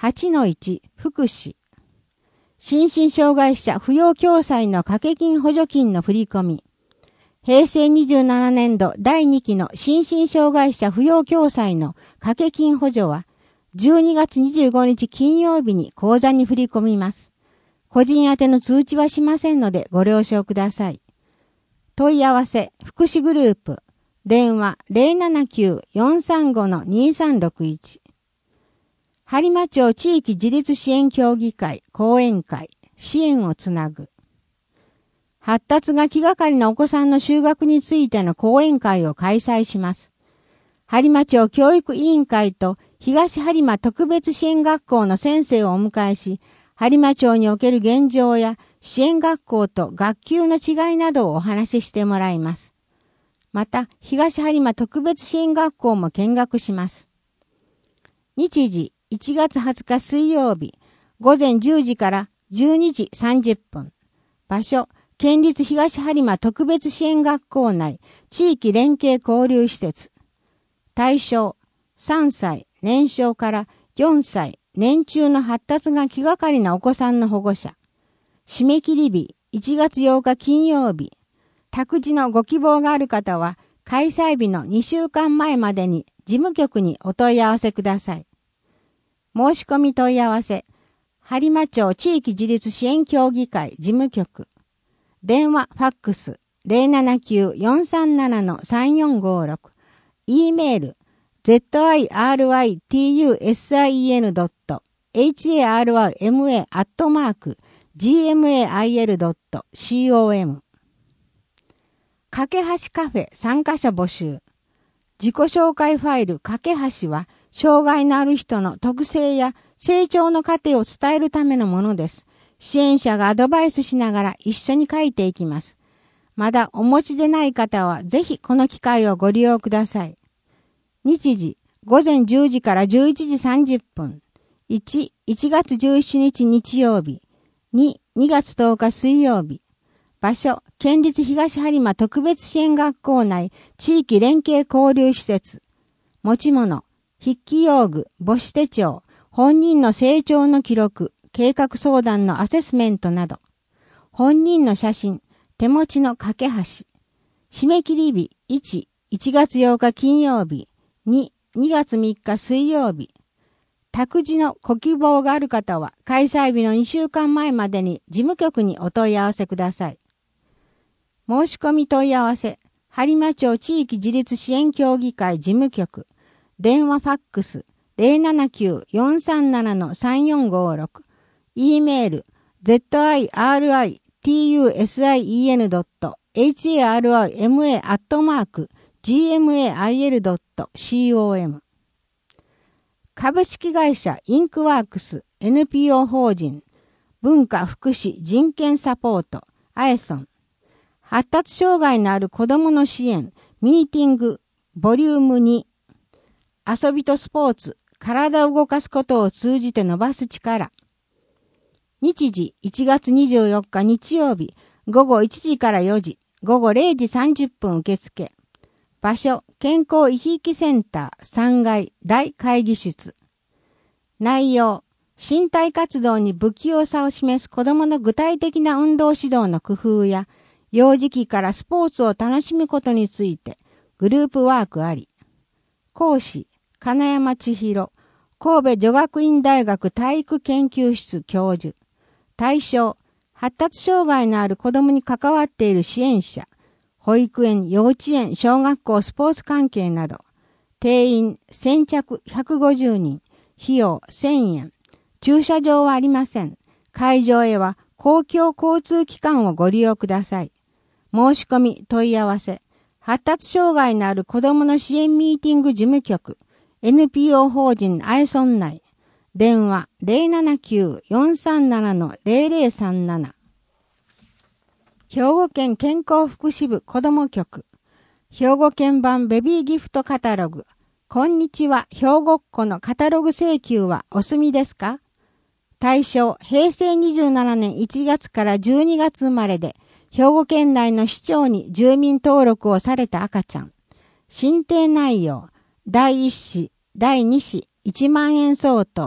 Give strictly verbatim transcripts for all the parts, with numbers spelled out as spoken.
はちのいち 福祉。心身障害者扶養共済の掛け金補助金の振り込み。平成にじゅうななねんどだいにきの心身障害者扶養共済の掛け金補助はじゅうにがつにじゅうごにち金曜日に口座に振り込みます。個人宛ての通知はしませんのでご了承ください。問い合わせ、福祉グループ、電話 ゼロななきゅう よんさんご にさんろくいち。播磨町地域自立支援協議会講演会、支援をつなぐ。発達が気がかりなお子さんの就学についての講演会を開催します。播磨町教育委員会と東播磨特別支援学校の先生をお迎えし、播磨町における現状や支援学校と学級の違いなどをお話ししてもらいます。また、東播磨特別支援学校も見学します。日時、いちがつはつか水曜日、ごぜんじゅうじからじゅうにじさんじゅっぷん。場所、県立東播磨特別支援学校内地域連携交流施設。対象、さんさい年少からよんさい年中の発達が気がかりなお子さんの保護者。締め切り日、いちがつようか金曜日。託児のご希望がある方は、開催日のにしゅうかんまえまでに事務局にお問い合わせください。申し込み問い合わせ、播磨町地域自立支援協議会事務局。電話、ファックス、ゼロななきゅう よんさんなな さんよんごろく。e メール、ゼットアイアールアイティーユーエスアイエヌドットエイチエーアールアイエムエー アットマーク ジーエムエーアイエルドットコム。架け橋カフェ参加者募集。自己紹介ファイル架け橋は、障害のある人の特性や成長の過程を伝えるためのものです。支援者がアドバイスしながら一緒に書いていきます。まだお持ちでない方はぜひこの機会をご利用ください。日時、ごぜんじゅうじからじゅういちじさんじゅっぷん。いち、いちがつじゅうしちにち日曜日。に、にがつとおか水曜日。場所、県立東播磨特別支援学校内地域連携交流施設。持ち物、筆記用具、母子手帳、本人の成長の記録、計画相談のアセスメントなど。本人の写真、手持ちの架け橋。締め切り日、いち、いちがつようか金曜日。に、にがつみっか水曜日。託児のご希望がある方は、開催日のにしゅうかんまえまでに事務局にお問い合わせください。申し込み問い合わせ、播磨町地域自立支援協議会事務局。電話ファックス、ゼロななきゅう よんさんなな さんよんごろく。e メール、ゼットアイアールアイティーユーエスアイイーエヌドットエイチエーアールアイエムエー アットマーク ジーエムエーアイエルドットコム。株式会社インクワークス エヌピーオー 法人文化福祉人権サポートアエソン。発達障害のある子どもの支援ミーティングボリュームに。遊びとスポーツ、体を動かすことを通じて伸ばす力。日時いちがつにじゅうよっか日曜日、ごごいちじからよじ、ごごれいじさんじゅっぷん受付。場所、健康いきいきセンターさんがい大会議室。内容、身体活動に不器用さを示す子どもの具体的な運動指導の工夫や、幼児期からスポーツを楽しむことについて、グループワークあり。講師、金山千尋、神戸女学院大学体育研究室教授。対象、発達障害のある子どもに関わっている支援者、保育園、幼稚園、小学校、スポーツ関係など。定員、先着ひゃくごじゅうにん。費用、せんえん。駐車場はありません。会場へは公共交通機関をご利用ください。申し込み、問い合わせ。発達障害のある子どもの支援ミーティング事務局。エヌピーオー 法人アイソン内。電話 ゼロななきゅう よんさんなな ゼロゼロさんなな。兵庫県健康福祉部子ども局。兵庫県版ベビーギフトカタログ。こんにちは、兵庫っ子のカタログ請求はお済みですか？対象、へいせいにじゅうななねんいちがつからじゅうにがつ生まれで、兵庫県内の市町に住民登録をされた赤ちゃん。申請内容、だいいっ子、だいに子いちまんえん相当、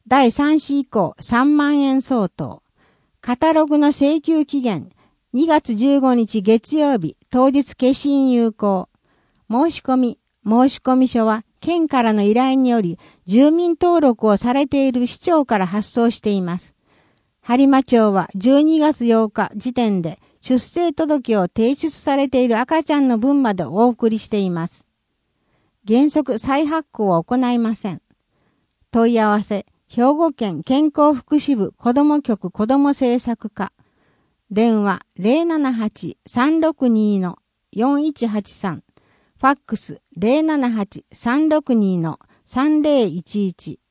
だいさん子以降さんまんえん相当。カタログの請求期限にがつじゅうごにち月曜日、当日消印有効。申し込み、申し込み書は県からの依頼により住民登録をされている市長から発送しています。播磨町はじゅうにがつようか時点で出生届を提出されている赤ちゃんの分までお送りしています。原則再発行は行いません。問い合わせ、兵庫県健康福祉部子ども局子ども政策課。電話 ゼロななはち さんろくに よんいちはちさん。ファックス ゼロななはち さんろくに さんぜろいちいち。